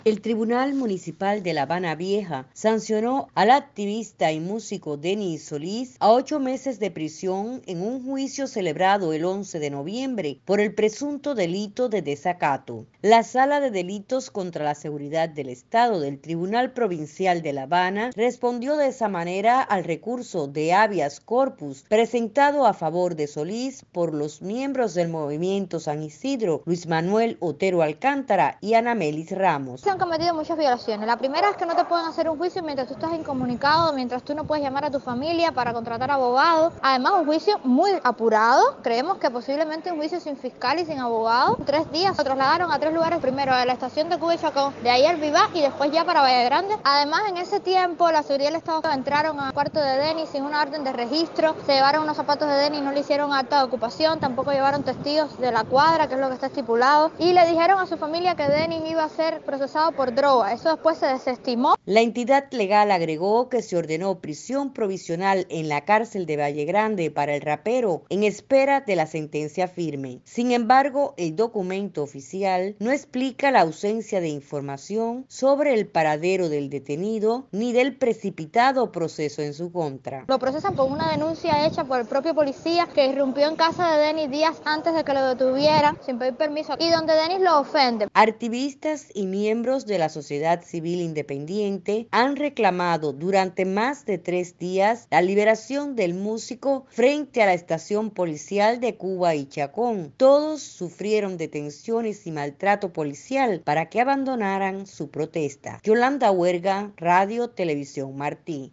El Tribunal Municipal de La Habana Vieja sancionó al activista y músico Denis Solís a 8 meses de prisión en un juicio celebrado el 11 de noviembre por el presunto delito de desacato. La Sala de Delitos contra la Seguridad del Estado del Tribunal Provincial de La Habana respondió de esa manera al recurso de habeas corpus presentado a favor de Solís por los miembros del Movimiento San Isidro, Luis Manuel Otero Alcántara y Ana Melis Ramos. Se han cometido muchas violaciones. La primera es que no te pueden hacer un juicio mientras tú estás incomunicado, mientras tú no puedes llamar a tu familia para contratar abogado. Además, un juicio muy apurado. Creemos que posiblemente un juicio sin fiscal y sin abogado. 3 días se trasladaron a 3 lugares, primero a la estación de Cuba y Chacón, de ahí al Vivá y después ya para Valle Grande. Además, en ese tiempo, la seguridad del Estado entraron al cuarto de Denis sin una orden de registro, se llevaron unos zapatos de Denis, no le hicieron acta de ocupación, tampoco llevaron testigos de la cuadra, que es lo que está estipulado, y le dijeron a su familia que Denis iba a ser procesado por droga. Eso después se desestimó. La entidad legal agregó que se ordenó prisión provisional en la cárcel de Valle Grande para el rapero en espera de la sentencia firme. Sin embargo, el documento oficial no explica la ausencia de información sobre el paradero del detenido ni del precipitado proceso en su contra. Lo procesan por una denuncia hecha por el propio policía que irrumpió en casa de Denis días antes de que lo detuvieran sin pedir permiso y donde Denis lo ofende. Activistas y miembros de la sociedad civil independiente han reclamado durante más de 3 días la liberación del músico frente a la estación policial de Cuba y Chacón. Todos sufrieron detenciones y maltrato policial para que abandonaran su protesta. Yolanda Huerga, Radio Televisión Martí.